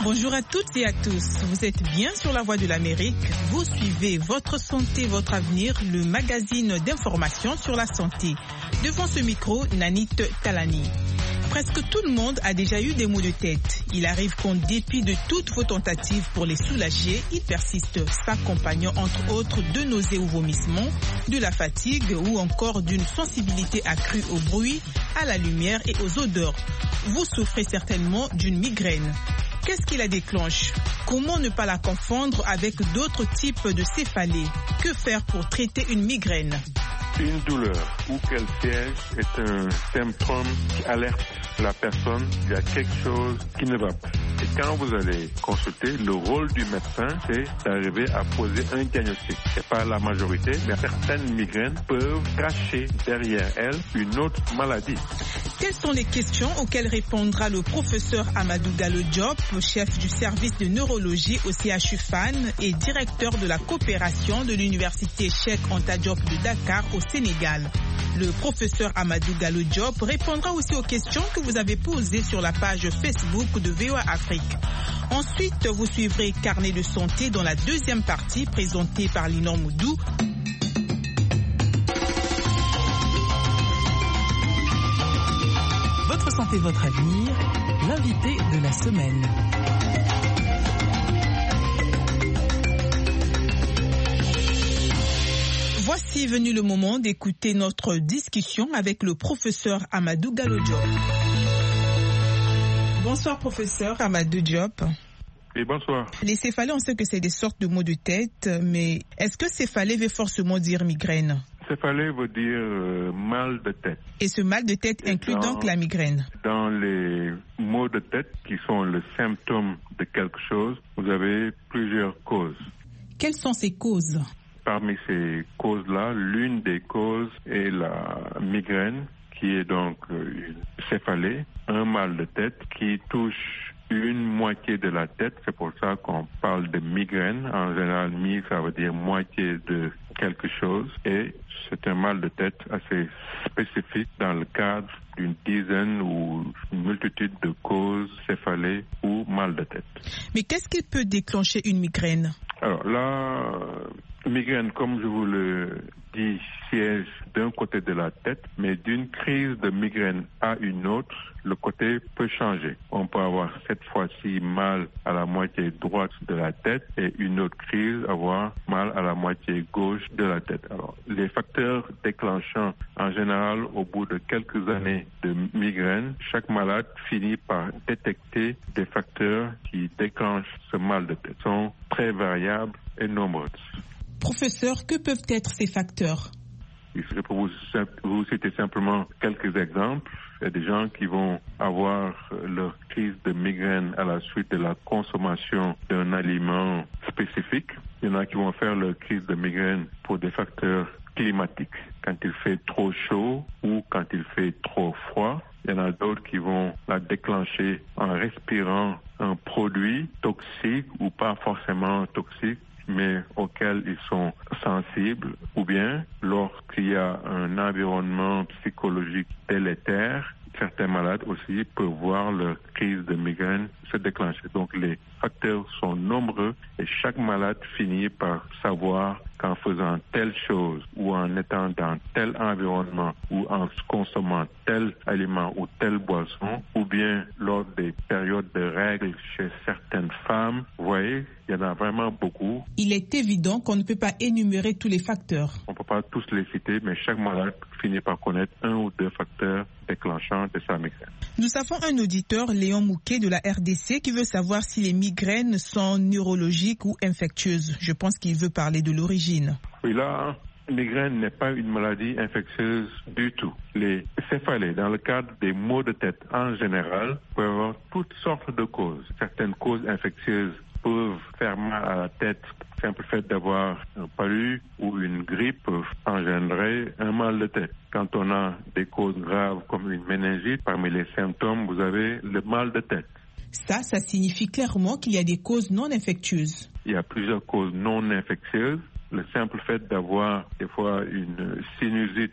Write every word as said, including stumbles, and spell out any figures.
Bonjour à toutes et à tous. Vous êtes bien sur la Voix de l'Amérique. Vous suivez Votre Santé, Votre Avenir, le magazine d'information sur la santé. Devant ce micro, Nanit Talani. Presque tout le monde a déjà eu des maux de tête. Il arrive qu'en dépit de toutes vos tentatives pour les soulager, ils persistent, s'accompagnant entre autres de nausées ou vomissements, de la fatigue ou encore d'une sensibilité accrue au bruit, à la lumière et aux odeurs. Vous souffrez certainement d'une migraine. Qu'est-ce qui la déclenche? Comment ne pas la confondre avec d'autres types de céphalées? Que faire pour traiter une migraine? Une douleur ou qu'elle siège est un symptôme qui alerte la personne qu'il y a quelque chose qui ne va pas. Et quand vous allez consulter, le rôle du médecin, c'est d'arriver à poser un diagnostic. C'est pas la majorité, mais certaines migraines peuvent cacher derrière elles une autre maladie. Quelles sont les questions auxquelles répondra le professeur Amadou Gallo Diop, chef du service de neurologie au C H U F A N et directeur de la coopération de l'université Cheikh Anta Diop de Dakar au Sénégal. Le professeur Amadou Gallo Diop répondra aussi aux questions que vous avez posées sur la page Facebook de V O A Afrique. Ensuite, vous suivrez Carnet de santé dans la deuxième partie présentée par Linon Moudou. Votre santé, votre avenir, l'invité de la semaine. Voici venu le moment d'écouter notre discussion avec le professeur Amadou Gallo Diop. Bonsoir professeur Amadou Diop. Et bonsoir. Les céphalées, on sait que c'est des sortes de maux de tête, mais est-ce que céphalée veut forcément dire migraine? Céphalée veut dire euh, mal de tête. Et ce mal de tête Et inclut dans, donc la migraine? Dans les maux de tête qui sont le symptôme de quelque chose, vous avez plusieurs causes. Quelles sont ces causes? Parmi ces causes-là, l'une des causes est la migraine, qui est donc une céphalée, un mal de tête qui touche une moitié de la tête. C'est pour ça qu'on parle de migraine. En général, mi, ça veut dire moitié de quelque chose. Et c'est un mal de tête assez spécifique dans le cadre d'une dizaine ou une multitude de causes céphalées ou mal de tête. Mais qu'est-ce qui peut déclencher une migraine? Alors là, migraine, comme je vous le dis, siège d'un côté de la tête, mais d'une crise de migraine à une autre, le côté peut changer. On peut avoir cette fois-ci mal à la moitié droite de la tête et une autre crise avoir mal à la moitié gauche de la tête. Alors, les facteurs déclenchants, en général, au bout de quelques années de migraine, chaque malade finit par détecter des facteurs qui déclenchent ce mal de tête. Ils sont très variables et nombreux. Professeur, que peuvent être ces facteurs? Je peux vous, vous citer simplement quelques exemples. Il y a des gens qui vont avoir leur crise de migraine à la suite de la consommation d'un aliment spécifique. Il y en a qui vont faire leur crise de migraine pour des facteurs climatiques, quand il fait trop chaud ou quand il fait trop froid. Il y en a d'autres qui vont la déclencher en respirant un produit toxique ou pas forcément toxique, mais auxquels ils sont sensibles, ou bien lorsqu'il y a un environnement psychologique délétère, certains malades aussi peuvent voir leur crise de migraine se déclencher. Donc les facteurs sont nombreux et chaque malade finit par savoir qu'en faisant telle chose ou en étant dans tel environnement ou en consommant tel aliment ou telle boisson, ou bien lors des périodes de règles chez certaines femmes, vous voyez, il y en a vraiment beaucoup. Il est évident qu'on ne peut pas énumérer tous les facteurs. On ne peut pas tous les citer, mais chaque malade finit par connaître un ou deux facteurs déclenchants de sa migraine. Nous avons un auditeur, Léon Mouquet de la R D C, qui veut savoir si les migraines sont neurologiques ou infectieuses. Je pense qu'il veut parler de l'origine. Oui, là, la migraine n'est pas une maladie infectieuse du tout. Les céphalées, dans le cadre des maux de tête en général, peuvent avoir toutes sortes de causes. Certaines causes infectieuses peuvent faire mal à la tête. Le simple fait d'avoir un palu ou une grippe peut engendrer un mal de tête. Quand on a des causes graves comme une méningite, parmi les symptômes, vous avez le mal de tête. Ça, ça signifie clairement qu'il y a des causes non infectieuses. Il y a plusieurs causes non infectieuses. Le simple fait d'avoir des fois une sinusite